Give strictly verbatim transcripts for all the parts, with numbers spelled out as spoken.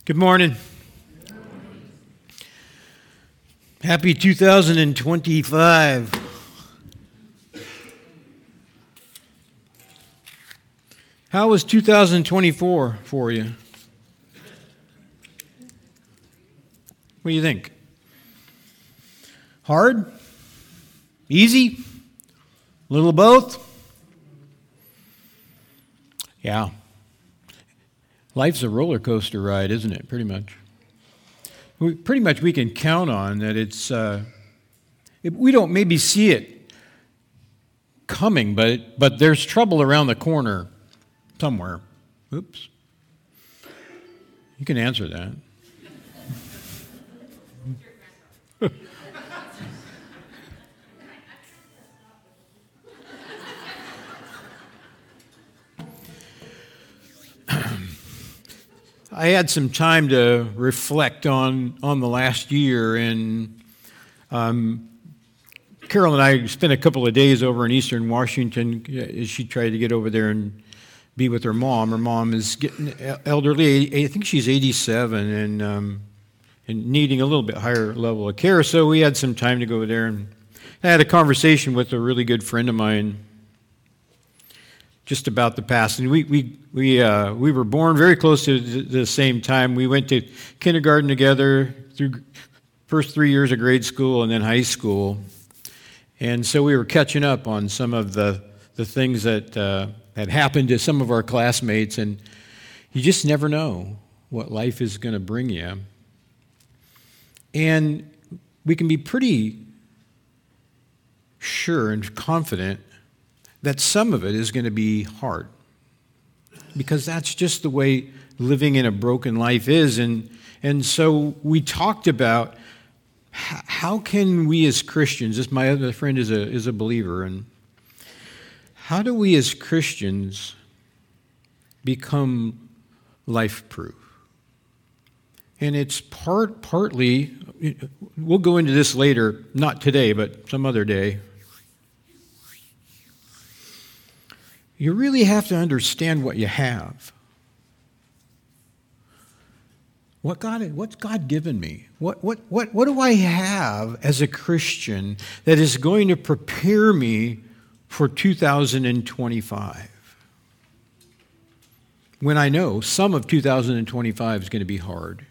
Good morning. Happy two thousand twenty-five. How was two thousand twenty-four for you? What do you think? Hard? Easy? A little of both? Yeah. Life's a roller coaster ride, isn't it? Pretty much. We, pretty much we can count on that it's, uh, it, we don't maybe see it coming, but, but there's trouble around the corner somewhere. Oops. You can answer that. I had some time to reflect on, on the last year, and um, Carol and I spent a couple of days over in eastern Washington as she tried to get over there and be with her mom. Her mom is getting elderly. I think she's eighty-seven and, um, and needing a little bit higher level of care, so we had some time to go over there. And I had a conversation with a really good friend of mine just about the past. And we we we uh, we were born very close to the same time. We went to kindergarten together through first three years of grade school and then high school. And so we were catching up on some of the the things that uh, had happened to some of our classmates. And you just never know what life is going to bring you. And we can be pretty sure and confident that some of it is going to be hard, because that's just the way living in a broken life is. And and so we talked about how, how can we as Christians, this my other friend is a is a believer, and how do we as Christians become life-proof? And it's part partly, we'll go into this later, not today, but some other day. You really have to understand what you have. What God, what's God given me? What, what, what, what do I have as a Christian that is going to prepare me for two thousand twenty-five? When I know some of two thousand twenty-five is going to be hard.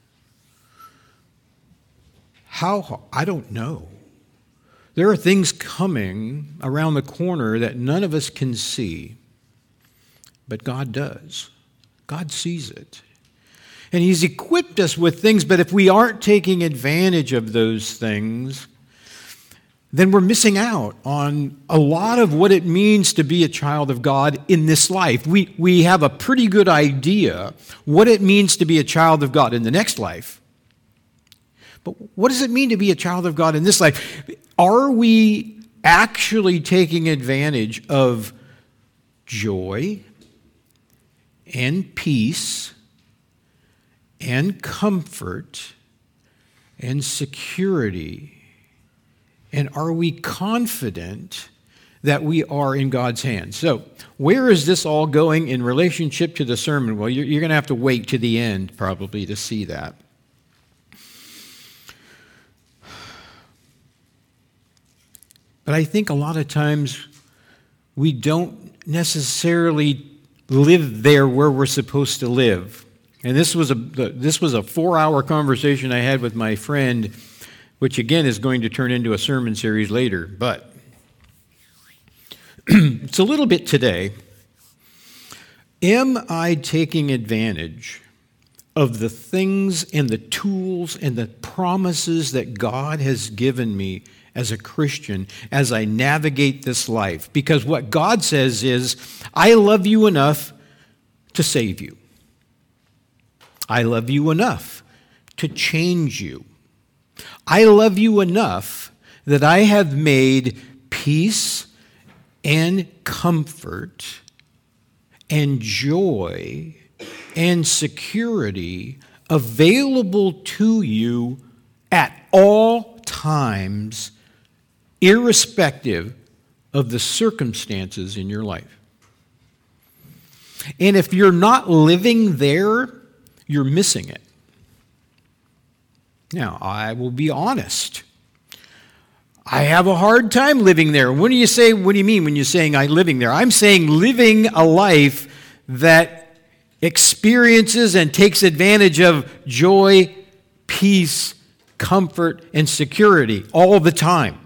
How? I don't know. There are things coming around the corner that none of us can see, but God does. God sees it. And He's equipped us with things, but if we aren't taking advantage of those things, then we're missing out on a lot of what it means to be a child of God in this life. We, we have a pretty good idea what it means to be a child of God in the next life. But what does it mean to be a child of God in this life? Are we actually taking advantage of joy and peace and comfort and security? And are we confident that we are in God's hands? So, where is this all going in relationship to the sermon? Well, you're, you're going to have to wait to the end probably to see that. But I think a lot of times we don't necessarily live there where we're supposed to live. And this was a this was a four-hour conversation I had with my friend, which again is going to turn into a sermon series later. But it's a little bit today. Am I taking advantage of the things and the tools and the promises that God has given me as a Christian, as I navigate this life? Because what God says is, I love you enough to save you. I love you enough to change you. I love you enough that I have made peace and comfort and joy and security available to you at all times, irrespective of the circumstances in your life. And if you're not living there, you're missing it. Now, I will be honest. I have a hard time living there. What do you say? What do you mean when you're saying I'm living there? I'm saying living a life that experiences and takes advantage of joy, peace, comfort, and security all the time.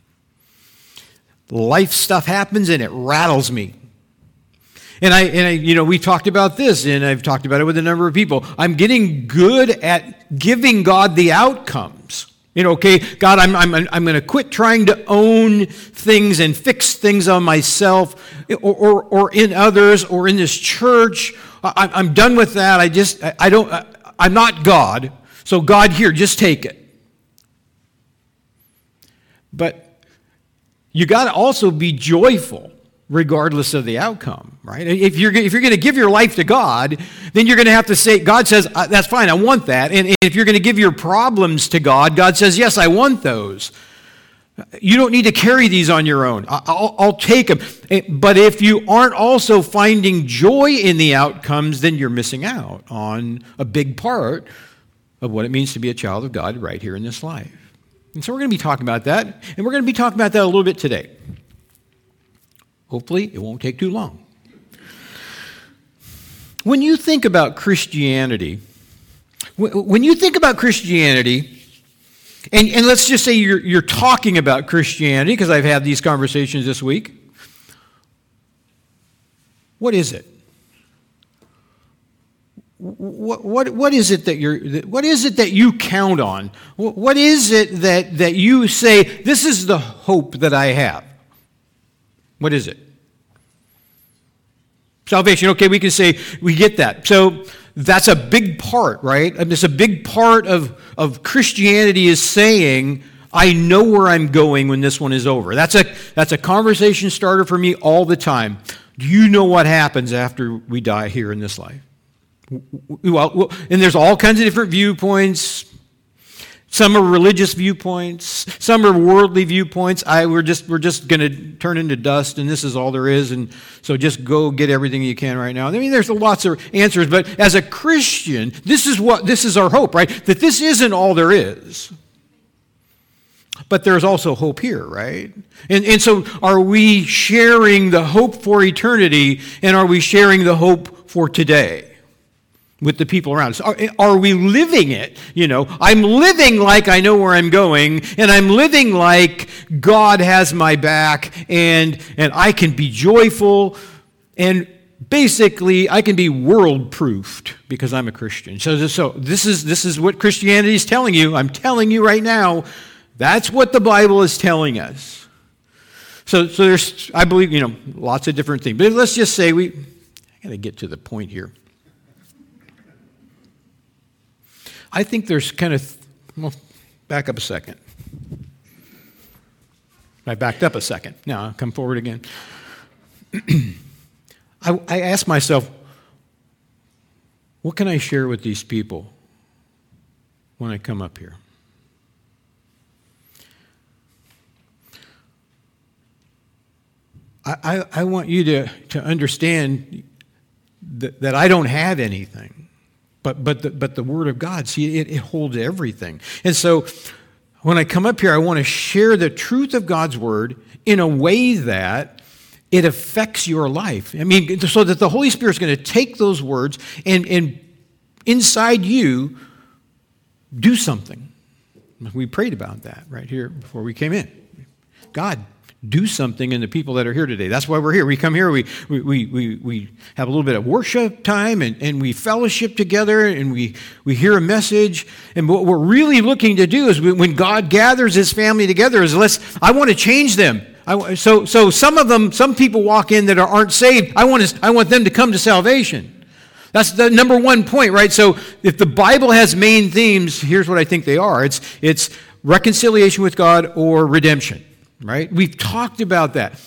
Life stuff happens and it rattles me. And I, and I, you know, we talked about this, and I've talked about it with a number of people. I'm getting good at giving God the outcomes. You know, okay, God, I'm, I'm, I'm going to quit trying to own things and fix things on myself or, or, or in others or in this church. I, I'm done with that. I just, I, I don't, I, I'm not God. So God, here, just take it. But you got to also be joyful regardless of the outcome, right? If you're, if you're going to give your life to God, then you're going to have to say, God says, that's fine, I want that. And if you're going to give your problems to God, God says, yes, I want those. You don't need to carry these on your own. I'll, I'll take them. But if you aren't also finding joy in the outcomes, then you're missing out on a big part of what it means to be a child of God right here in this life. And so we're going to be talking about that, and we're going to be talking about that a little bit today. Hopefully, it won't take too long. When you think about Christianity, when you think about Christianity, and, and let's just say you're, you're talking about Christianity, because I've had these conversations this week, what is it? What, what, what is it that you're, what is it that you count on? What is it that, that you say, this is the hope that I have? What is it? Salvation. Okay, we can say we get that. So that's a big part, right? I mean, it's a big part of, of Christianity is saying, I know where I'm going when this one is over. That's a, that's a conversation starter for me all the time. Do you know what happens after we die here in this life? Well, and there's all kinds of different viewpoints. Some are religious viewpoints. Some are worldly viewpoints. I we're just we're just going to turn into dust, and this is all there is. And so just go get everything you can right now. I mean, there's lots of answers, but as a Christian, this is what this is our hope, right? That this isn't all there is. But there's also hope here, right? And and so are we sharing the hope for eternity, and are we sharing the hope for today with the people around us? Are, are we living it? You know, I'm living like I know where I'm going, and I'm living like God has my back, and, and I can be joyful, and basically I can be world-proofed because I'm a Christian. So, so this is this is what Christianity is telling you. I'm telling you right now, that's what the Bible is telling us. So, so there's, I believe, you know, lots of different things. But let's just say we, I got to get to the point here. I think there's kind of, well, back up a second. I backed up a second. Now I'll come forward again. I, I asked myself, what can I share with these people when I come up here? I, I, I want you to, to understand that, that I don't have anything. But but the, but the Word of God, see, it, it holds everything. And so when I come up here, I want to share the truth of God's Word in a way that it affects your life. I mean, so that the Holy Spirit is going to take those words and, and inside you do something. We prayed about that right here before we came in. God, do something in the people that are here today. That's why we're here. We come here, we we we we have a little bit of worship time, and, and we fellowship together, and we, we hear a message. And what we're really looking to do is when God gathers His family together is let's, I want to change them. I, so so some of them, some people walk in that aren't saved. I want to, I want them to come to salvation. That's the number one point, right? So if the Bible has main themes, here's what I think they are. It's it's reconciliation with God or redemption. Right? We've talked about that.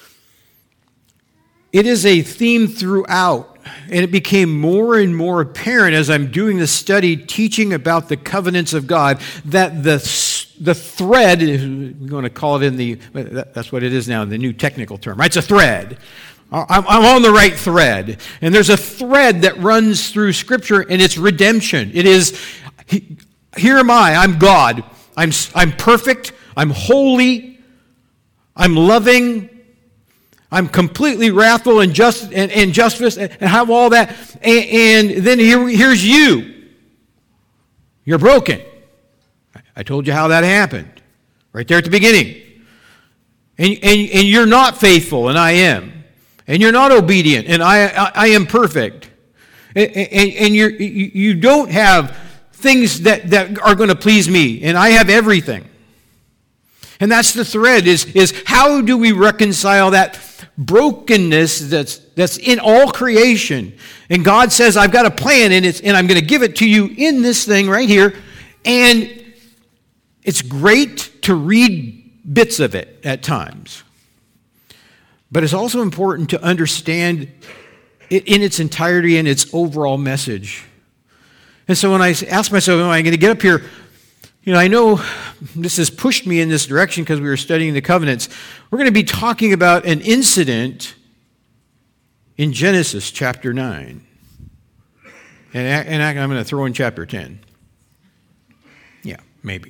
It is a theme throughout, and it became more and more apparent as I'm doing the study teaching about the covenants of God that the, the thread, we're going to call it in the, that's what it is now, the new technical term, right? It's a thread. I'm on the right thread. And there's a thread that runs through Scripture, and it's redemption. It is, here am I, I'm God. I'm, I'm perfect, I'm holy, I'm loving, I'm completely wrathful and just and, and justice, and have all that. And, and then here, here's you. You're broken. I told you how that happened, right there at the beginning. And, and, and you're not faithful, and I am. And you're not obedient, and I, I, I am perfect. And, and, and you're, you, you don't have things that, that are going to please me, and I have everything. And that's the thread, is, is how do we reconcile that brokenness that's, that's in all creation? And God says, I've got a plan, and, it's, and I'm going to give it to you in this thing right here. And it's great to read bits of it at times. But it's also important to understand it in its entirety and its overall message. And so when I ask myself, am I going to get up here? You know, I know this has pushed me in this direction because we were studying the covenants. We're going to be talking about an incident in Genesis chapter nine. And, and I'm going to throw in chapter ten. Yeah, maybe.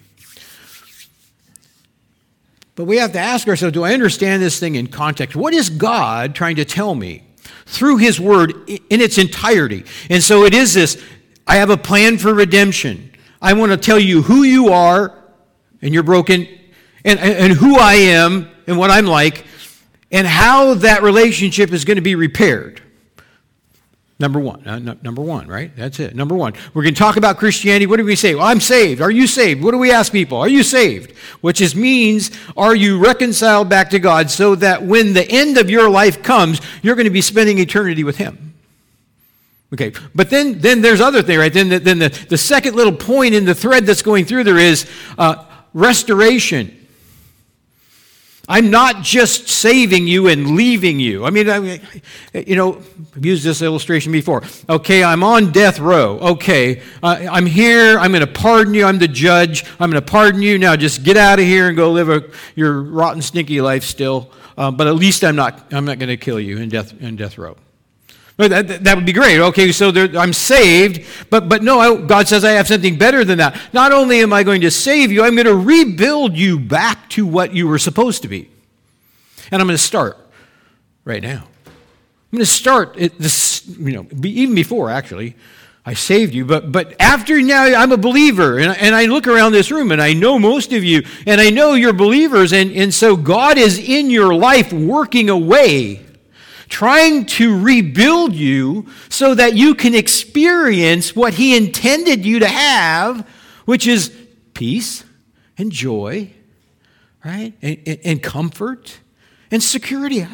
But we have to ask ourselves, do I understand this thing in context? What is God trying to tell me through His Word in its entirety? And so it is this, I have a plan for redemption. I want to tell you who you are, and you're broken, and, and who I am, and what I'm like, and how that relationship is going to be repaired. Number one. Uh, no, number one, right? That's it. Number one. We're going to talk about Christianity. What do we say? Well, I'm saved. Are you saved? What do we ask people? Are you saved? Which is means, are you reconciled back to God so that when the end of your life comes, you're going to be spending eternity with Him? Okay, but then, then there's other thing, right? Then, the, then the, the second little point in the thread that's going through there is uh, restoration. I'm not just saving you and leaving you. I mean, I, you know, I've used this illustration before. Okay, I'm on death row. Okay, uh, I'm here. I'm going to pardon you. I'm the judge. I'm going to pardon you. Now just get out of here and go live a, your rotten, stinky life still. Uh, but at least I'm not. I'm not going to kill you in death in death row. That, that would be great. Okay, so there, I'm saved, but but no, I, God says I have something better than that. Not only am I going to save you, I'm going to rebuild you back to what you were supposed to be. And I'm going to start right now. I'm going to start at this, you know, even before actually I saved you, but but after now I'm a believer, and, and I look around this room and I know most of you, and I know you're believers, and, and so God is in your life working away, trying to rebuild you so that you can experience what He intended you to have, which is peace and joy, right? And, and, and comfort and security.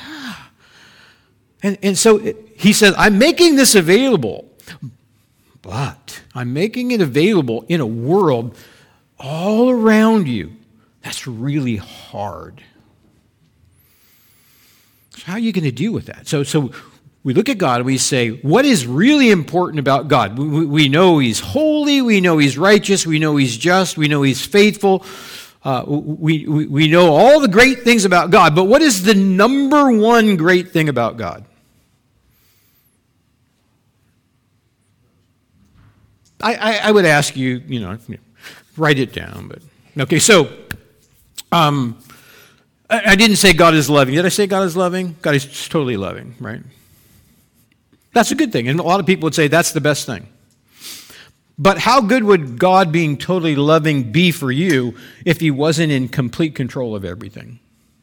And, and so He says, I'm making this available, but I'm making it available in a world all around you that's really hard. How are you going to deal with that? So, so we look at God and we say, what is really important about God? We, we know He's holy, we know He's righteous, we know He's just, we know He's faithful. Uh, we, we, we know all the great things about God, but what is the number one great thing about God? I, I, I would ask you, you know, write it down. But okay, so um, I didn't say God is loving. Did I say God is loving? God is totally loving, right? That's a good thing. And a lot of people would say that's the best thing. But how good would God being totally loving be for you if He wasn't in complete control of everything?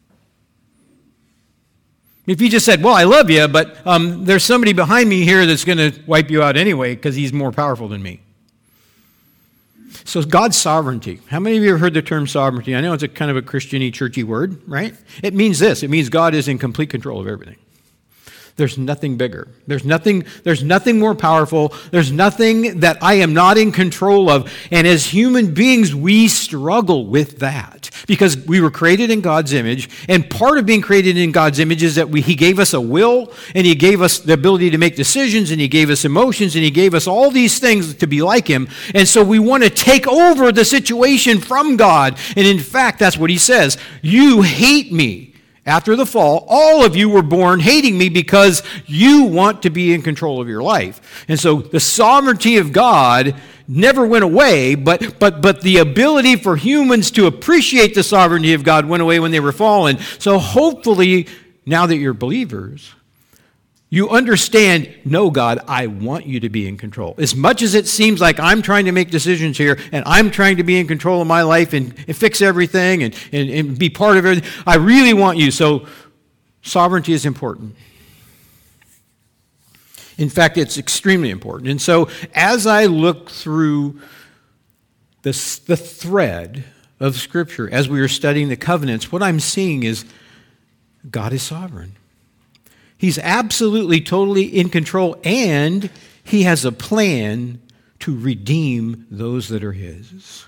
If He just said, well, I love you, but um, there's somebody behind me here that's going to wipe you out anyway because he's more powerful than me. So God's sovereignty. How many of you have heard the term sovereignty? I know it's a kind of a Christian-y, churchy word, right? It means this. It means God is in complete control of everything. There's nothing bigger. There's nothing, there's nothing more powerful. There's nothing that I am not in control of. And as human beings, we struggle with that because we were created in God's image. And part of being created in God's image is that we, He gave us a will, and He gave us the ability to make decisions, and He gave us emotions, and He gave us all these things to be like Him. And so we want to take over the situation from God. And in fact, that's what He says. You hate me. After the fall, all of you were born hating me because you want to be in control of your life. And so the sovereignty of God never went away, but, but, but the ability for humans to appreciate the sovereignty of God went away when they were fallen. So hopefully, now that you're believers, you understand, no, God, I want you to be in control. As much as it seems like I'm trying to make decisions here and I'm trying to be in control of my life and, and fix everything and, and, and be part of everything, I really want you. So sovereignty is important. In fact, it's extremely important. And so as I look through this, the thread of Scripture, as we are studying the covenants, what I'm seeing is God is sovereign. He's absolutely, totally in control, and he has a plan to redeem those that are his.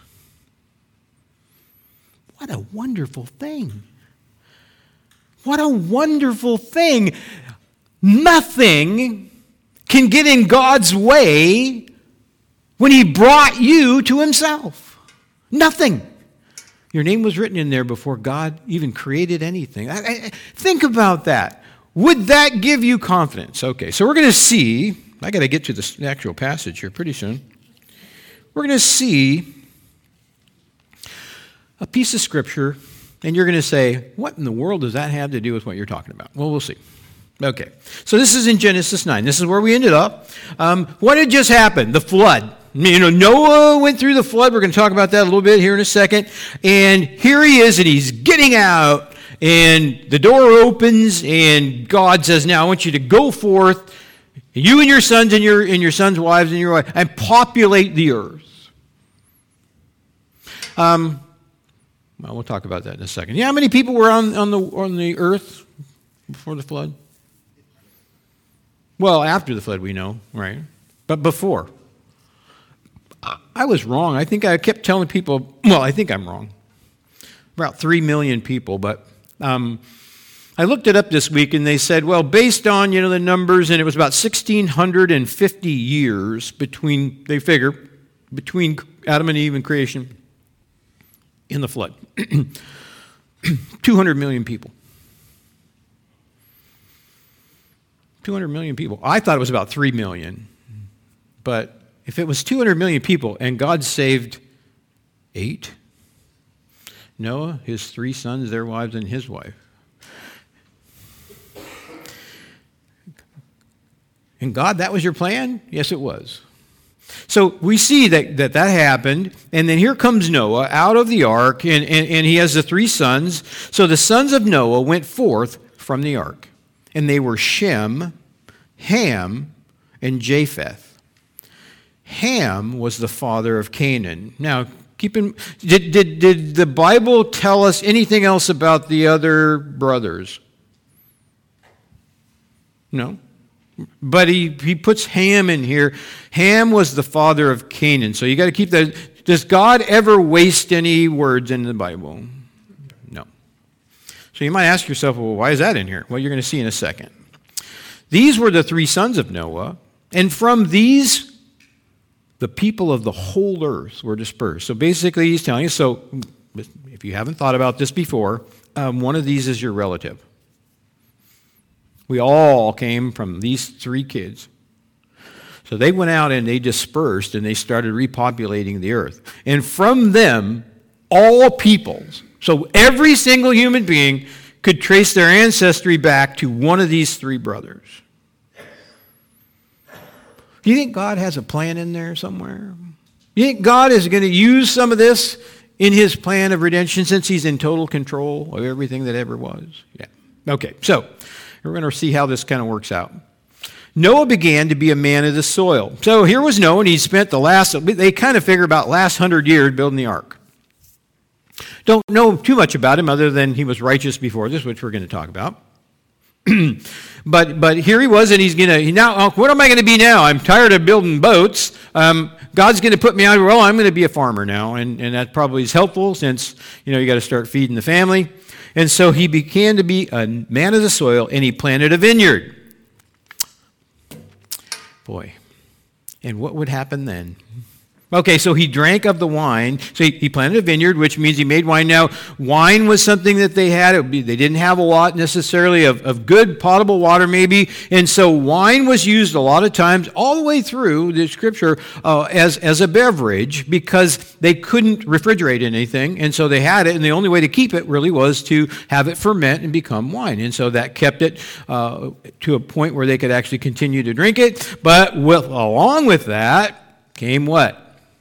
What a wonderful thing. What a wonderful thing. Nothing can get in God's way when he brought you to himself. Nothing. Your name was written in there before God even created anything. I, I, think about that. Would that give you confidence? Okay, so we're going to see, I got to get to the actual passage here pretty soon. We're going to see a piece of Scripture, and you're going to say, what in the world does that have to do with what you're talking about? Well, we'll see. Okay, so this is in Genesis nine. This is where we ended up. Um, what had just happened? The flood. You know, Noah went through the flood. We're going to talk about that a little bit here in a second. And here he is, and he's getting out. And the door opens, and God says, now I want you to go forth, you and your sons and your, and your sons' wives and your wife, and populate the earth. Um, well, we'll talk about that in a second. Yeah, how many people were on, on, the, on the earth before the flood? Well, after the flood we know, right? But before. I was wrong. I think I kept telling people, well, I think I'm wrong. About three million people, but um, I looked it up this week, and they said, well, based on, you know, the numbers, and it was about one thousand six hundred fifty years between, they figure, between Adam and Eve and creation in the flood. two hundred million people. two hundred million people. I thought it was about three million, but if it was two hundred million people and God saved eight, Noah, his three sons, their wives, and his wife. And God, that was your plan? Yes, it was. So we see that that, that happened, and then here comes Noah out of the ark, and, and, and he has the three sons. So the sons of Noah went forth from the ark, and they were Shem, Ham, and Japheth. Ham was the father of Canaan. Now, keep in, did, did, did the Bible tell us anything else about the other brothers? No. But he, he puts Ham in here. Ham was the father of Canaan. So you got to keep that. Does God ever waste any words in the Bible? No. So you might ask yourself, well, why is that in here? Well, you're going to see in a second. These were the three sons of Noah, and from these the people of the whole earth were dispersed. So basically he's telling you, so if you haven't thought about this before, um, one of these is your relative. We all came from these three kids. So they went out and they dispersed and they started repopulating the earth. And from them, all peoples, so every single human being could trace their ancestry back to one of these three brothers. Do you think God has a plan in there somewhere? You think God is going to use some of this in his plan of redemption since he's in total control of everything that ever was? Yeah. Okay, so we're going to see how this kind of works out. Noah began to be a man of the soil. So here was Noah, and he spent the last, they kind of figure about last hundred years building the ark. Don't know too much about him other than he was righteous before this, which we're going to talk about. but but here he was, and he's going to, now, what am I going to be now? I'm tired of building boats. Um, God's going to put me out, well, I'm going to be a farmer now, and, and that probably is helpful since, you know, you got to start feeding the family. And so he began to be a man of the soil, and he planted a vineyard. Boy, and what would happen then? Okay, so he drank of the wine. So he, he planted a vineyard, which means he made wine. Now, wine was something that they had. It would be, they didn't have a lot necessarily of, of good potable water, maybe. And so wine was used a lot of times all the way through the Scripture uh, as, as a beverage because they couldn't refrigerate anything. And so they had it, and the only way to keep it really was to have it ferment and become wine. And so that kept it uh, to a point where they could actually continue to drink it. But with, along with that came what?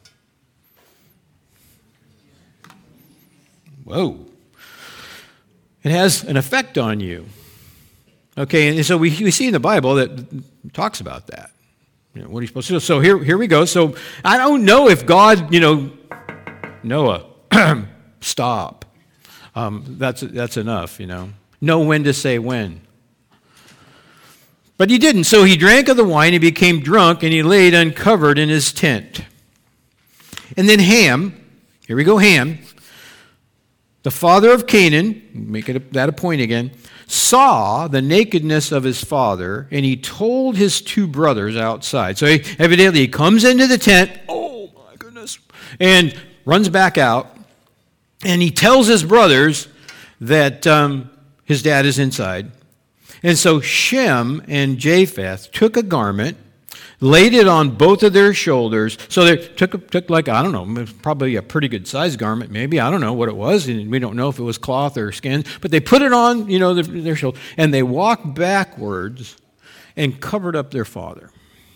Whoa. It has an effect on you. Okay, and so we, we see in the Bible that it talks about that. You know, what are you supposed to do? So here, here we go. So I don't know if God, you know, Noah, stop. Um, that's, that's enough, you know. Know when to say when. But he didn't. So he drank of the wine, he became drunk, and he laid uncovered in his tent. And then Ham, here we go, Ham, the father of Canaan, make it a, that a point again, saw the nakedness of his father, and he told his two brothers outside. So he, evidently he comes into the tent, oh my goodness, and runs back out, and he tells his brothers that um, his dad is inside. And so Shem and Japheth took a garment, laid it on both of their shoulders. So they took, took like, I don't know, probably a pretty good sized garment, maybe. I don't know what it was. And we don't know if it was cloth or skin. But they put it on, you know, their, their shoulders. And they walked backwards and covered up their father.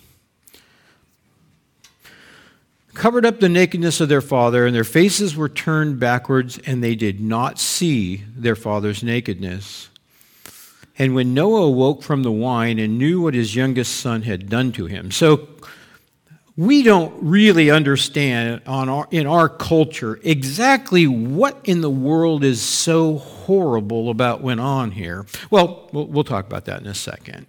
Covered up the nakedness of their father, and their faces were turned backwards, and they did not see their father's nakedness. And when Noah awoke from the wine and knew what his youngest son had done to him. So we don't really understand on our, in our culture exactly what in the world is so horrible about what went on here. Well, well, we'll talk about that in a second.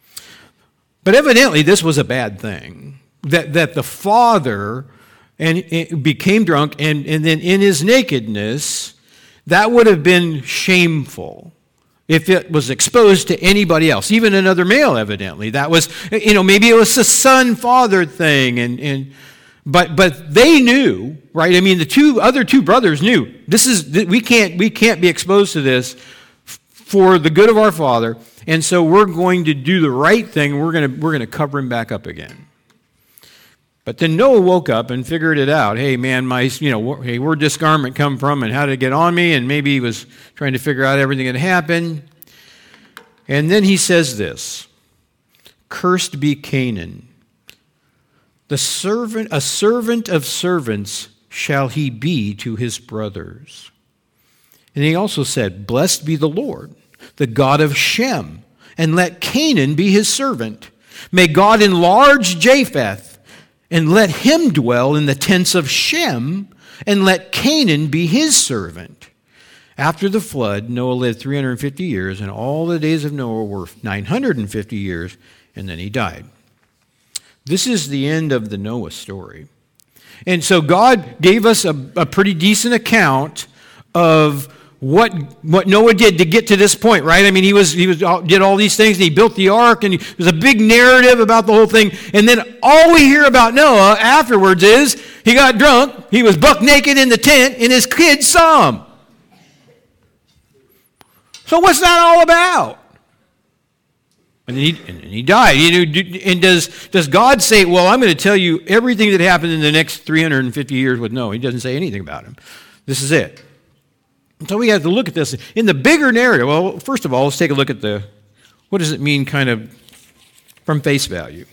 But evidently this was a bad thing. That, that the father and, and became drunk, and, and then in his nakedness, that would have been shameful if it was exposed to anybody else, even another male, evidently. That was, you know, maybe it was a son-father thing, and, and but but they knew, right? I mean, the two other two brothers knew this is we can't we can't be exposed to this for the good of our father, and so we're going to do the right thing. We're gonna we're gonna cover him back up again. But then Noah woke up and figured it out. Hey, man, my, you know, hey, where'd this garment come from and how did it get on me? And maybe he was trying to figure out everything that happened. And then he says this, cursed be Canaan. The servant, a servant of servants shall he be to his brothers. And he also said, blessed be the Lord, the God of Shem, and let Canaan be his servant. May God enlarge Japheth, and let him dwell in the tents of Shem, and let Canaan be his servant. After the flood, Noah lived three hundred fifty years, and all the days of Noah were nine hundred fifty years, and then he died. This is the end of the Noah story. And so God gave us a, a pretty decent account of what what Noah did to get to this point, right? I mean, he was he was did all these things, and he built the ark, and he, there's a big narrative about the whole thing. And then all we hear about Noah afterwards is he got drunk, he was buck naked in the tent, and his kids saw him. So what's that all about? And he, and he died. You know, and does does God say, well, I'm going to tell you everything that happened in the next three hundred fifty years with Noah? He doesn't say anything about him. This is it. So we have to look at this in the bigger narrative. Well, first of all, let's take a look at the, what does it mean kind of from face value?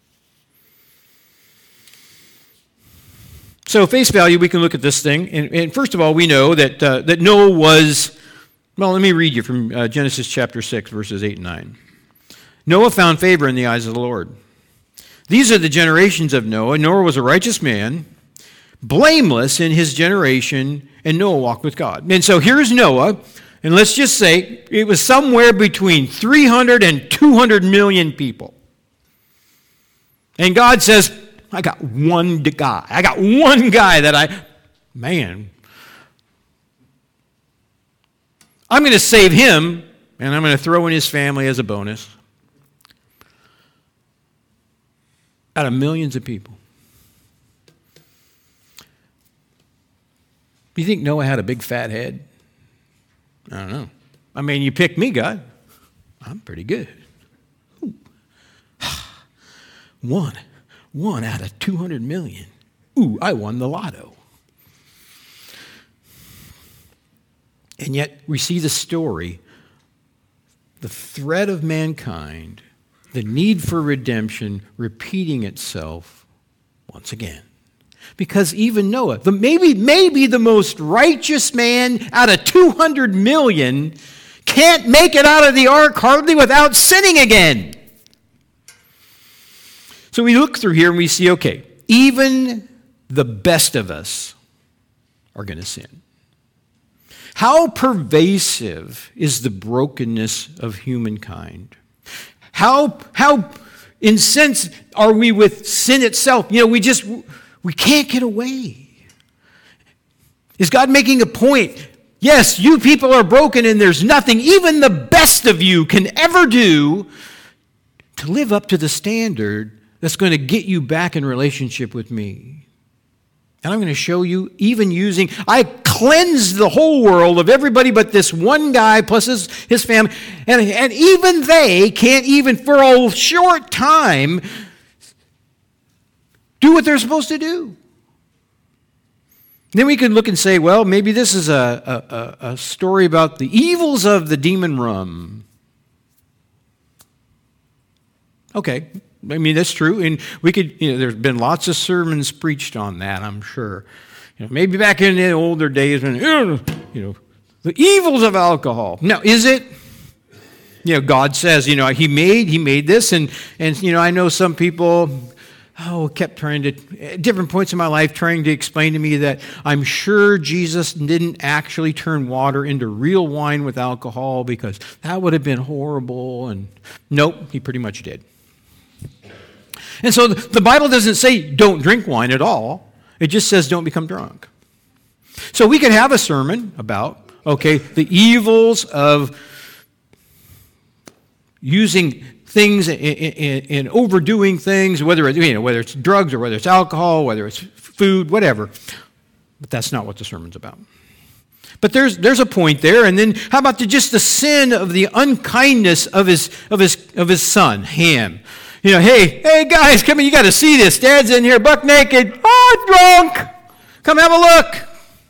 So face value, we can look at this thing. And, and first of all, we know that, uh, that Noah was, well, let me read you from uh, Genesis chapter six, verses eight and nine. Noah found favor in the eyes of the Lord. These are the generations of Noah. Noah was a righteous man, blameless in his generation, and Noah walked with God. And so here's Noah, and let's just say it was somewhere between three hundred and two hundred million people. And God says, I got one guy. I got one guy that I, man, I'm going to save him, and I'm going to throw in his family as a bonus out of millions of people. Do you think Noah had a big fat head? I don't know. I mean, you picked me, God. I'm pretty good. Ooh. One. One out of two hundred million. Ooh, I won the lotto. And yet we see the story, the thread of mankind, the need for redemption repeating itself once again. Because even Noah, the maybe, maybe the most righteous man out of two hundred million, can't make it out of the ark hardly without sinning again. So we look through here and we see, okay, even the best of us are going to sin. How pervasive is the brokenness of humankind? How, how incensed are we with sin itself? You know, we just, we can't get away. Is God making a point? Yes, you people are broken and there's nothing even the best of you can ever do to live up to the standard that's going to get you back in relationship with me. And I'm going to show you, even using, I cleansed the whole world of everybody but this one guy plus his, his family. And, and even they can't even for a short time do what they're supposed to do. Then we can look and say, well, maybe this is a, a, a story about the evils of the demon rum. Okay. I mean, that's true, and we could, you know, there's been lots of sermons preached on that, I'm sure. You know, maybe back in the older days when, you know, the evils of alcohol. Now, is it? You know, God says, you know, he made, he made this, and, and, you know, I know some people, oh, kept trying to, at different points in my life, trying to explain to me that I'm sure Jesus didn't actually turn water into real wine with alcohol because that would have been horrible, and nope, he pretty much did. And so the Bible doesn't say don't drink wine at all. It just says don't become drunk. So we could have a sermon about, okay, the evils of using things and overdoing things, whether it's, you know, whether it's drugs or whether it's alcohol, whether it's food, whatever. But that's not what the sermon's about. But there's there's a point there, and then how about the, just the sin of the unkindness of his of his of his son, Ham? You know, hey, hey guys, come in, you got to see this. Dad's in here, buck naked. Oh, drunk. Come have a look.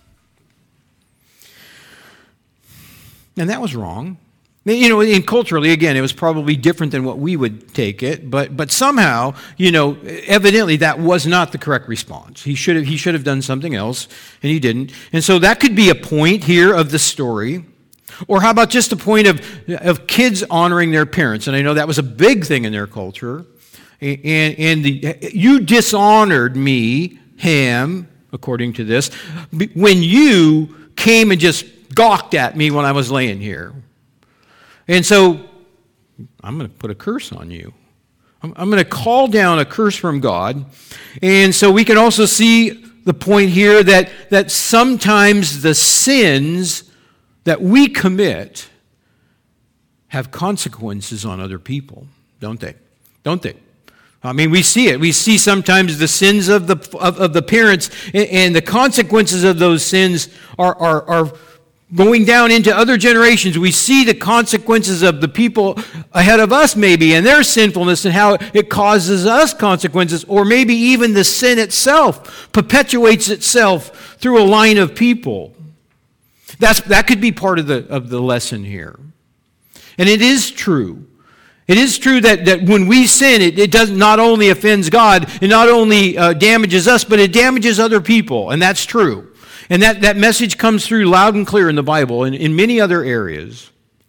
And that was wrong. You know, and culturally, again, it was probably different than what we would take it, but but somehow, you know, evidently that was not the correct response. He should have he should have done something else, and he didn't. And so that could be a point here of the story. Or how about just a point of, of kids honoring their parents? And I know that was a big thing in their culture. And, and the, you dishonored me, Ham, according to this, when you came and just gawked at me when I was laying here. And so I'm going to put a curse on you. I'm, I'm going to call down a curse from God. And so we can also see the point here that, that sometimes the sins that we commit have consequences on other people, don't they? Don't they? I mean, we see it. We see sometimes the sins of the of, of the parents, and, and the consequences of those sins are, are, are going down into other generations. We see the consequences of the people ahead of us maybe, and their sinfulness and how it causes us consequences, or maybe even the sin itself perpetuates itself through a line of people. That's, that could be part of the, of the lesson here. And it is true. It is true that, that when we sin, it, it does not only offends God, it not only uh, damages us, but it damages other people. And that's true. And that, that message comes through loud and clear in the Bible and in many other areas.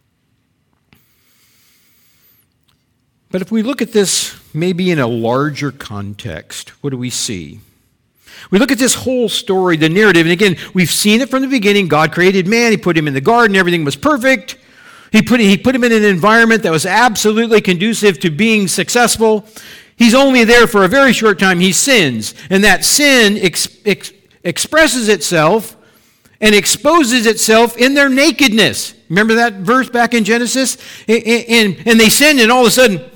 But if we look at this maybe in a larger context, what do we see? We look at this whole story, the narrative, and again, we've seen it from the beginning. God created man, he put him in the garden, everything was perfect. He put, he put him in an environment that was absolutely conducive to being successful. He's only there for a very short time, he sins, and that sin ex, ex, expresses itself and exposes itself in their nakedness. Remember that verse back in Genesis? And, and, and they sinned, and all of a sudden,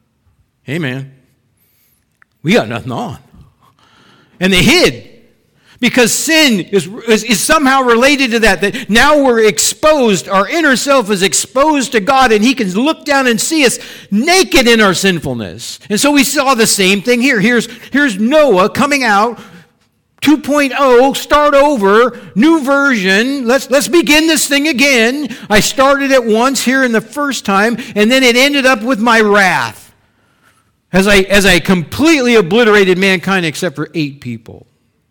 hey man, we got nothing on. And they hid. Because sin is, is, is somehow related to that. That now we're exposed, our inner self is exposed to God, and he can look down and see us naked in our sinfulness. And so we saw the same thing here. Here's, here's Noah coming out, two point oh, start over, new version. Let's, let's begin this thing again. I started it once here in the first time, and then it ended up with my wrath. As I, as I completely obliterated mankind except for eight people.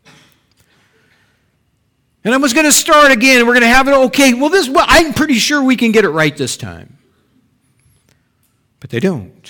And I was going to start again, and we're going to have it okay. Well, this, well, I'm pretty sure we can get it right this time. But they don't.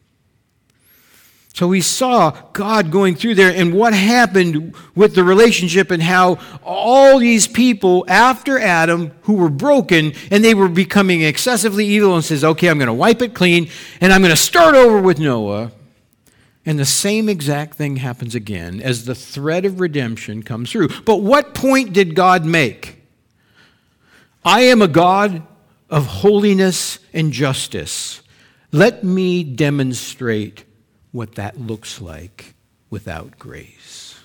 So we saw God going through there and what happened with the relationship and how all these people after Adam who were broken and they were becoming excessively evil and says, okay, I'm going to wipe it clean and I'm going to start over with Noah. And the same exact thing happens again as the thread of redemption comes through. But what point did God make? I am a God of holiness and justice. Let me demonstrate what that looks like without grace.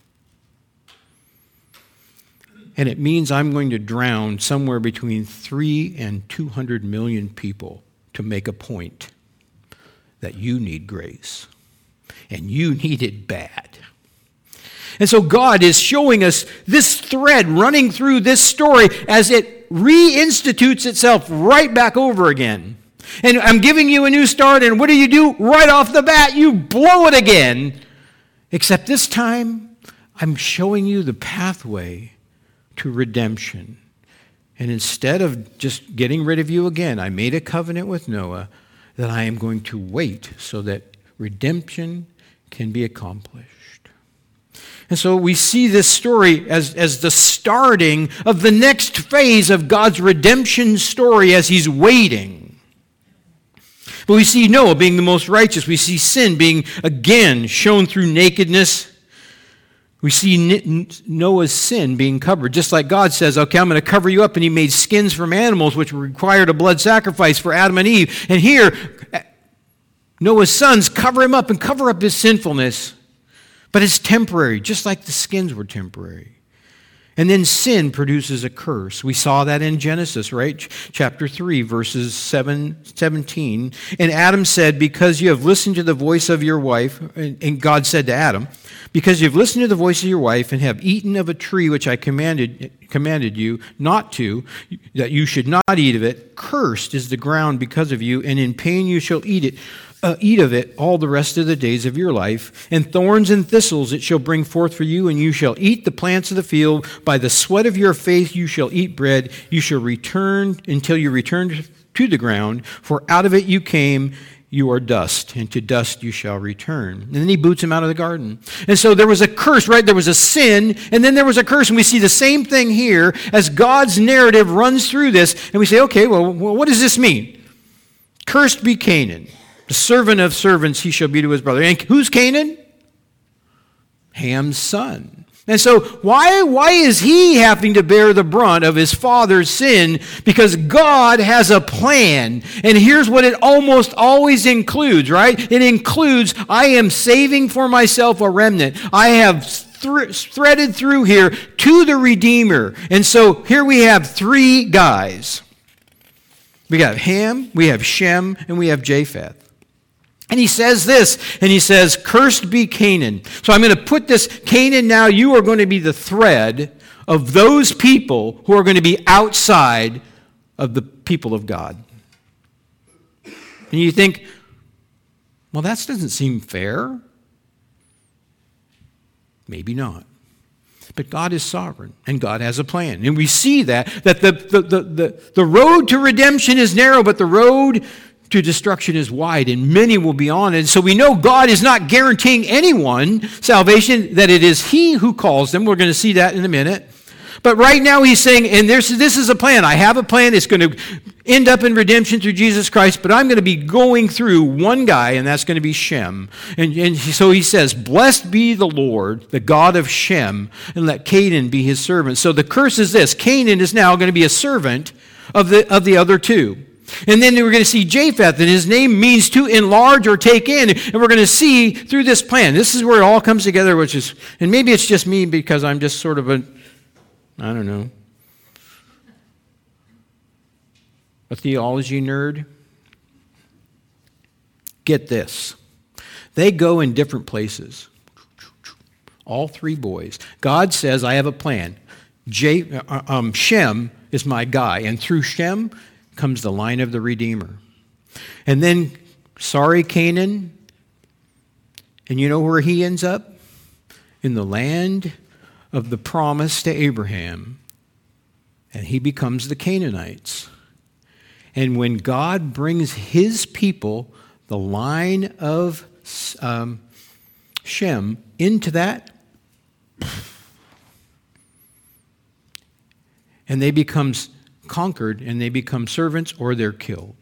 And it means I'm going to drown somewhere between three and two hundred million people to make a point that you need grace. And you need it bad. And so God is showing us this thread running through this story as it reinstitutes itself right back over again. And I'm giving you a new start, and what do you do? Right off the bat, you blow it again. Except this time, I'm showing you the pathway to redemption. And instead of just getting rid of you again, I made a covenant with Noah that I am going to wait so that redemption can be accomplished. And so we see this story as, as the starting of the next phase of God's redemption story as he's waiting. But we see Noah being the most righteous. We see sin being again shown through nakedness. We see Noah's sin being covered. Just like God says, okay, I'm going to cover you up. And he made skins from animals which required a blood sacrifice for Adam and Eve. And here, Noah's sons cover him up and cover up his sinfulness. But it's temporary, just like the skins were temporary. And then sin produces a curse. We saw that in Genesis, right? Chapter three, verses seven, seventeen. And Adam said, because you have listened to the voice of your wife, and God said to Adam, because you have listened to the voice of your wife and have eaten of a tree which I commanded commanded you not to, that you should not eat of it, cursed is the ground because of you, and in pain you shall eat it. Uh, eat of it all the rest of the days of your life, and thorns and thistles it shall bring forth for you, and you shall eat the plants of the field. By the sweat of your face you shall eat bread. You shall return until you return to the ground, for out of it you came, you are dust, and to dust you shall return. And then he boots him out of the garden. And so there was a curse, right? There was a sin, and then there was a curse, and we see the same thing here as God's narrative runs through this, and we say, okay, well, what does this mean? Cursed be Canaan. The servant of servants he shall be to his brother. And who's Canaan? Ham's son. And so why, why is he having to bear the brunt of his father's sin? Because God has a plan. And here's what it almost always includes, right? It includes, I am saving for myself a remnant. I have th- threaded through here to the Redeemer. And so here we have three guys. We got Ham, we have Shem, and we have Japheth. And he says this, and he says, cursed be Canaan. So I'm going to put this, Canaan now, you are going to be the thread of those people who are going to be outside of the people of God. And you think, well, that doesn't seem fair. Maybe not. But God is sovereign, and God has a plan. And we see that, that the, the, the, the, the road to redemption is narrow, but the road to destruction is wide, and many will be on it. And so we know God is not guaranteeing anyone salvation, that it is He who calls them. We're going to see that in a minute. But right now He's saying, and there's, this is a plan. I have a plan. It's going to end up in redemption through Jesus Christ, but I'm going to be going through one guy, and that's going to be Shem. And, and so He says, blessed be the Lord, the God of Shem, and let Canaan be his servant. So the curse is this. Canaan is now going to be a servant of the, of the other two. And then we're going to see Japheth, and his name means to enlarge or take in. And we're going to see through this plan. This is where it all comes together, which is, and maybe it's just me because I'm just sort of a, I don't know, a theology nerd. Get this. They go in different places. All three boys. God says, I have a plan. J, uh, um, Shem is my guy, and through Shem comes the line of the Redeemer. And then, sorry, Canaan, and you know where he ends up? In the land of the promise to Abraham, and he becomes the Canaanites. And when God brings his people, the line of um, Shem, into that, and they become conquered, and they become servants, or they're killed.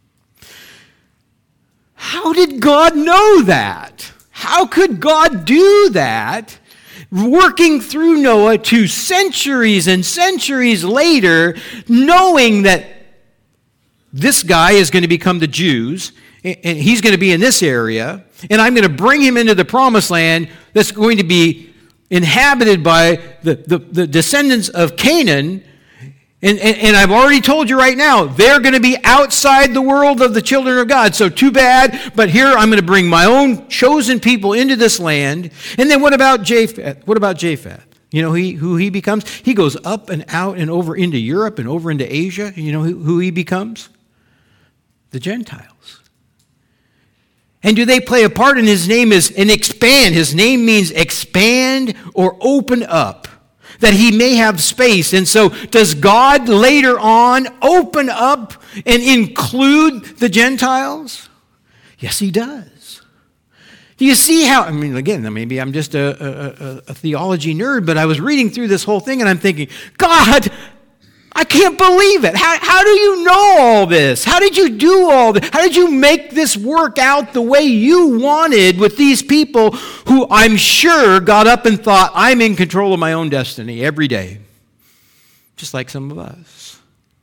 How did God know that? How could God do that, working through Noah to centuries and centuries later, knowing that this guy is going to become the Jews, and he's going to be in this area, and I'm going to bring him into the promised land that's going to be inhabited by the, the, the descendants of Canaan. And, and, and I've already told you right now, they're going to be outside the world of the children of God. So too bad, but here I'm going to bring my own chosen people into this land. And then what about Japheth? What about Japheth? You know he, who he becomes? He goes up and out and over into Europe and over into Asia. You know who, who he becomes? The Gentiles. And do they play a part? And his name is an expand. His name means expand or open up, that he may have space. And so does God later on open up and include the Gentiles? Yes, he does. Do you see how, I mean, again, maybe I'm just a, a, a theology nerd, but I was reading through this whole thing and I'm thinking, God, I can't believe it. How, how do you know all this? How did you do all this? How did you make this work out the way you wanted with these people who I'm sure got up and thought, I'm in control of my own destiny every day, just like some of us.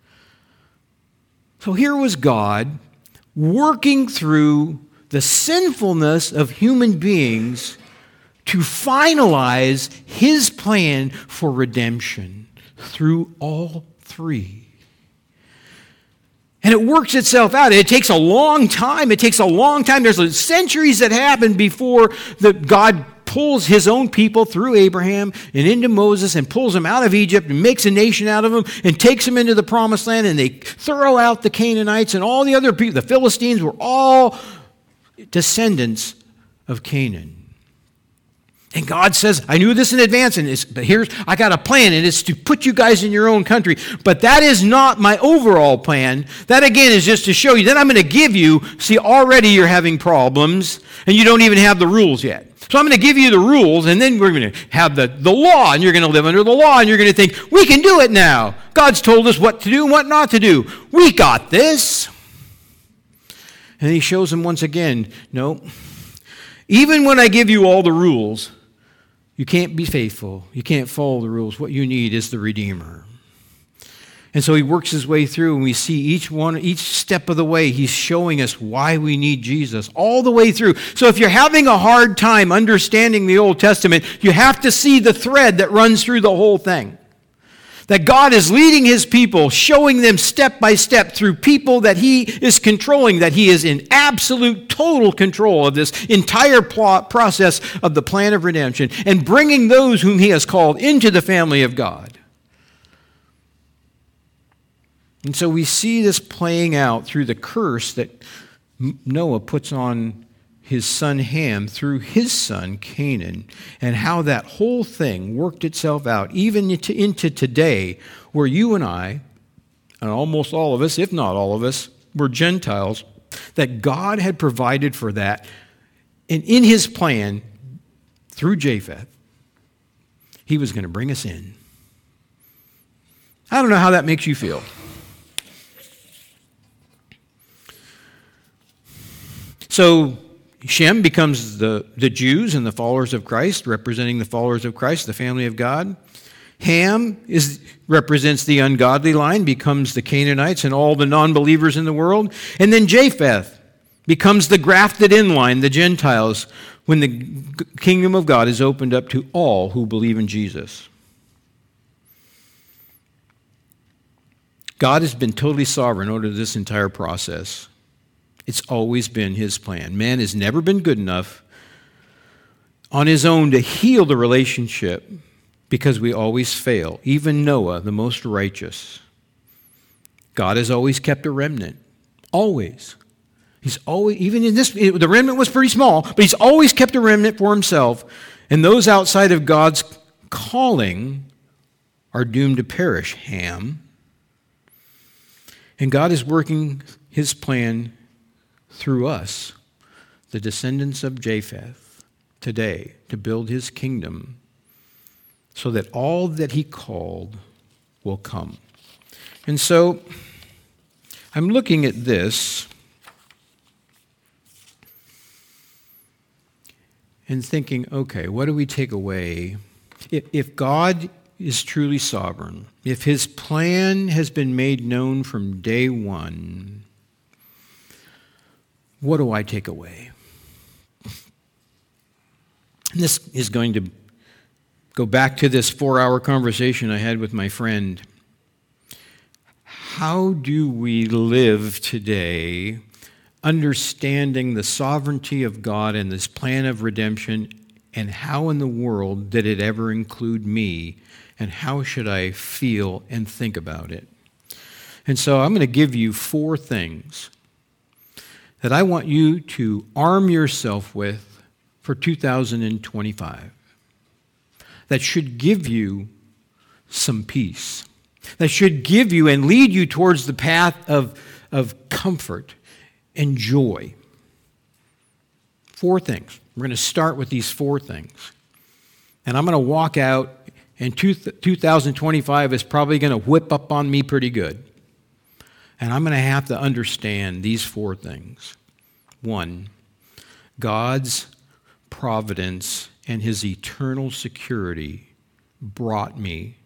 So here was God working through the sinfulness of human beings to finalize his plan for redemption through all three. And it works itself out. It takes a long time. It takes a long time. There's centuries that happen before the, God pulls his own people through Abraham and into Moses and pulls them out of Egypt and makes a nation out of them and takes them into the promised land, and they throw out the Canaanites and all the other people. The Philistines were all descendants of Canaan. And God says, I knew this in advance, and it's, but here's, I got a plan, and it's to put you guys in your own country. But that is not my overall plan. That, again, is just to show you. Then I'm going to give you, see, already you're having problems, and you don't even have the rules yet. So I'm going to give you the rules, and then we're going to have the, the law, and you're going to live under the law, and you're going to think, we can do it now. God's told us what to do and what not to do. We got this. And he shows them once again, no, even when I give you all the rules, you can't be faithful. You can't follow the rules. What you need is the Redeemer. And so he works his way through, and we see each one, each step of the way, he's showing us why we need Jesus all the way through. So if you're having a hard time understanding the Old Testament, you have to see the thread that runs through the whole thing. That God is leading his people, showing them step by step through people that he is controlling, that he is in absolute, total control of this entire plot process of the plan of redemption, and bringing those whom he has called into the family of God. And so we see this playing out through the curse that Noah puts on his son Ham through his son Canaan, and how that whole thing worked itself out even into, into today, where you and I, and almost all of us, if not all of us, were Gentiles, that God had provided for that. And in his plan, through Japheth, he was going to bring us in. I don't know how that makes you feel. So Shem becomes the, the Jews and the followers of Christ, representing the followers of Christ, the family of God. Ham is, represents the ungodly line, becomes the Canaanites and all the non-believers in the world. And then Japheth becomes the grafted in line, the Gentiles, when the kingdom of God is opened up to all who believe in Jesus. God has been totally sovereign over this entire process. It's always been his plan. Man has never been good enough on his own to heal the relationship because we always fail. Even Noah, the most righteous. God has always kept a remnant. Always. He's always, even in this, the remnant was pretty small, but he's always kept a remnant for himself. And those outside of God's calling are doomed to perish. Ham. And God is working his plan through us, the descendants of Japheth, today, to build his kingdom so that all that he called will come. And so, I'm looking at this and thinking, okay, what do we take away? If, if God is truly sovereign, if his plan has been made known from day one, what do I take away? And this is going to go back to this four-hour conversation I had with my friend. How do we live today understanding the sovereignty of God and this plan of redemption, and how in the world did it ever include me, and how should I feel and think about it? And so I'm going to give you four things that I want you to arm yourself with for two thousand twenty-five that should give you some peace, that should give you and lead you towards the path of, of comfort and joy. Four things. We're going to start with these four things. And I'm going to walk out, and two thousand twenty-five is probably going to whip up on me pretty good. And I'm going to have to understand these four things. One, God's providence and his eternal security brought me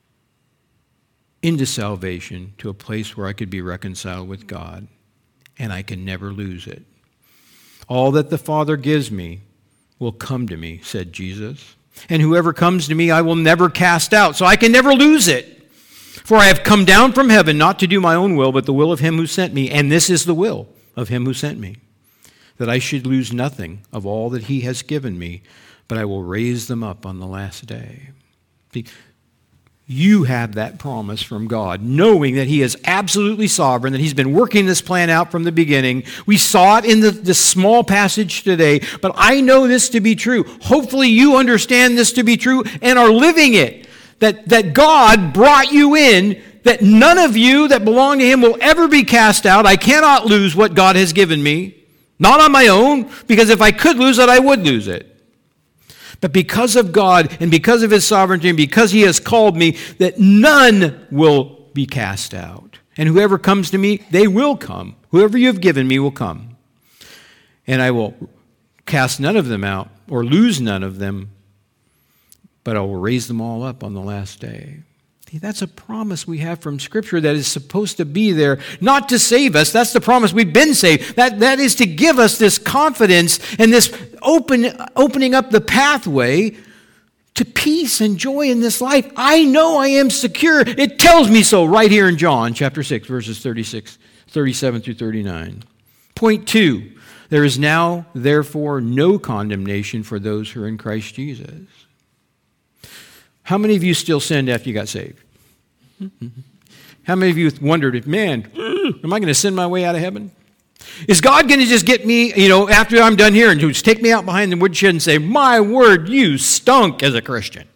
into salvation to a place where I could be reconciled with God, and I can never lose it. All that the Father gives me will come to me, said Jesus. And whoever comes to me, I will never cast out, so I can never lose it. For I have come down from heaven not to do my own will, but the will of him who sent me. And this is the will of him who sent me, that I should lose nothing of all that he has given me, but I will raise them up on the last day. See, you have that promise from God, knowing that he is absolutely sovereign, that he's been working this plan out from the beginning. We saw it in the, this small passage today, but I know this to be true. Hopefully you understand this to be true and are living it, that, that God brought you in, that none of you that belong to him will ever be cast out. I cannot lose what God has given me, not on my own, because if I could lose it, I would lose it. But because of God and because of his sovereignty and because he has called me, that none will be cast out. And whoever comes to me, they will come. Whoever you have given me will come. And I will cast none of them out or lose none of them, but I will raise them all up on the last day. See, that's a promise we have from Scripture that is supposed to be there, not to save us. That's the promise. We've been saved. That, that is to give us this confidence and this open, opening up the pathway to peace and joy in this life. I know I am secure. It tells me so right here in John chapter six, verses thirty-six, thirty-seven through thirty-nine. Point two, there is now, therefore, no condemnation for those who are in Christ Jesus. How many of you still sinned after you got saved? How many of you wondered, if, man, am I going to sin my way out of heaven? Is God going to just get me, you know, after I'm done here and just take me out behind the woodshed and say, my word, you stunk as a Christian?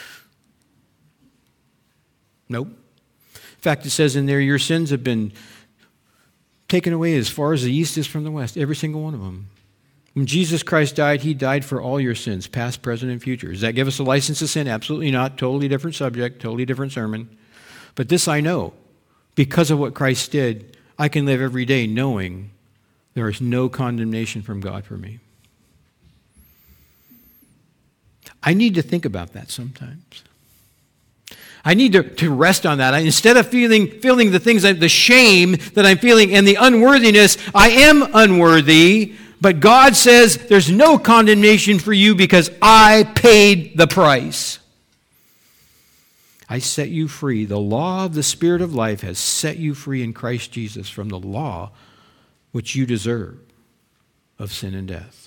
Nope. In fact, it says in there, your sins have been taken away as far as the east is from the west, every single one of them. When Jesus Christ died, he died for all your sins, past, present, and future. Does that give us a license to sin? Absolutely not. Totally different subject, totally different sermon. But this I know. Because of what Christ did, I can live every day knowing there is no condemnation from God for me. I need to think about that sometimes. I need to, to rest on that. I, instead of feeling feeling the things, the shame that I'm feeling and the unworthiness, I am unworthy. But God says there's no condemnation for you because I paid the price. I set you free. The law of the Spirit of life has set you free in Christ Jesus from the law which you deserve of sin and death.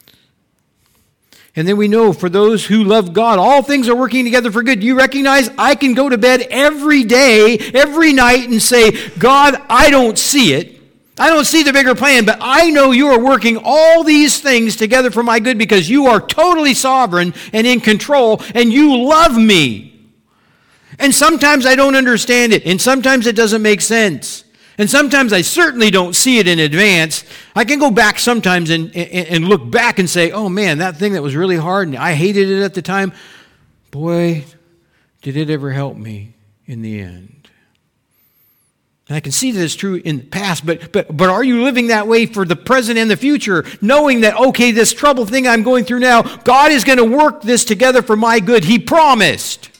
And then we know for those who love God, all things are working together for good. You recognize I can go to bed every day, every night and say, God, I don't see it. I don't see the bigger plan, but I know you are working all these things together for my good because you are totally sovereign and in control and you love me. And sometimes I don't understand it, and sometimes it doesn't make sense. And sometimes I certainly don't see it in advance. I can go back sometimes and, and, and look back and say, oh man, that thing that was really hard and I hated it at the time, boy, did it ever help me in the end. And I can see that it's true in the past, but, but, but are you living that way for the present and the future, knowing that, okay, this trouble thing I'm going through now, God is going to work this together for my good. He promised.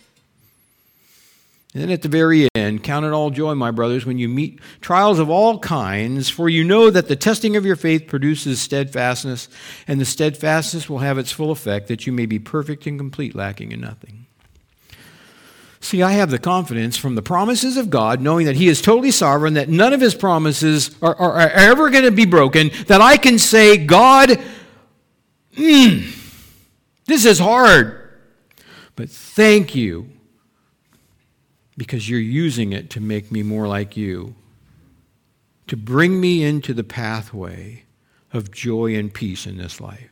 And then at the very end, count it all joy, my brothers, when you meet trials of all kinds, for you know that the testing of your faith produces steadfastness, and the steadfastness will have its full effect, that you may be perfect and complete, lacking in nothing. See, I have the confidence from the promises of God, knowing that He is totally sovereign, that none of His promises are, are, are ever going to be broken, that I can say, God, mm, this is hard, but thank you, because you're using it to make me more like you, to bring me into the pathway of joy and peace in this life.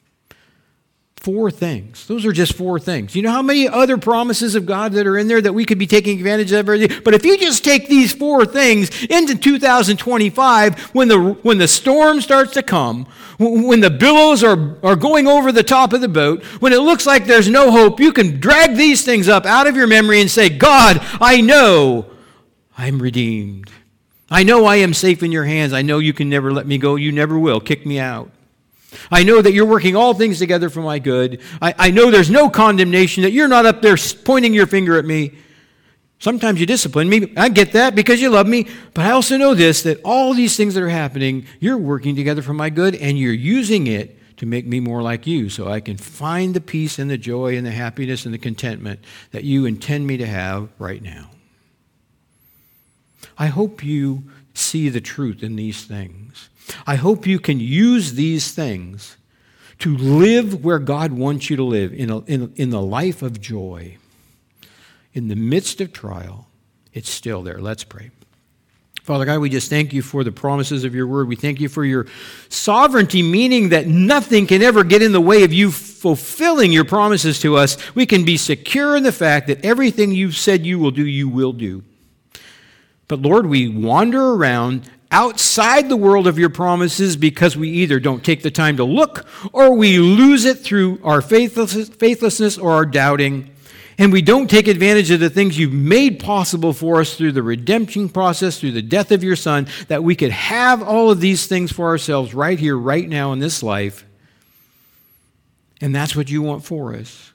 Four things. Those are just four things. You know how many other promises of God that are in there that we could be taking advantage of every day? But if you just take these four things into two thousand twenty-five, when the when the storm starts to come, when the billows are, are going over the top of the boat, when it looks like there's no hope, you can drag these things up out of your memory and say, God, I know I'm redeemed. I know I am safe in your hands. I know you can never let me go. You never will kick me out. I know that you're working all things together for my good. I, I know there's no condemnation, that you're not up there pointing your finger at me. Sometimes you discipline me. I get that because you love me. But I also know this, that all these things that are happening, you're working together for my good, and you're using it to make me more like you, so I can find the peace and the joy and the happiness and the contentment that you intend me to have right now. I hope you see the truth in these things. I hope you can use these things to live where God wants you to live, in, a, in, in the life of joy. In the midst of trial, it's still there. Let's pray. Father God, we just thank you for the promises of your word. We thank you for your sovereignty, meaning that nothing can ever get in the way of you fulfilling your promises to us. We can be secure in the fact that everything you've said you will do, you will do. But Lord, we wander around outside the world of your promises because we either don't take the time to look or we lose it through our faithlessness or our doubting. And we don't take advantage of the things you've made possible for us through the redemption process, through the death of your Son, that we could have all of these things for ourselves right here, right now in this life. And that's what you want for us.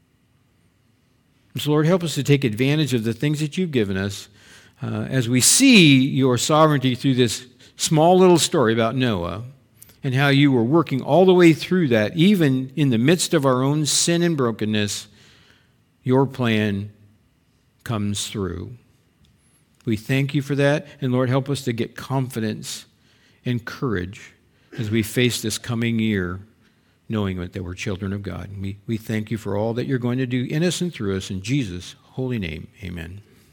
So Lord, help us to take advantage of the things that you've given us uh, as we see your sovereignty through this small little story about Noah and how you were working all the way through that, even in the midst of our own sin and brokenness. Your plan comes through. We thank you for that, and Lord, help us to get confidence and courage as we face this coming year, knowing that we're children of God. And we, we thank you for all that you're going to do in us and through us. In Jesus' holy name, amen.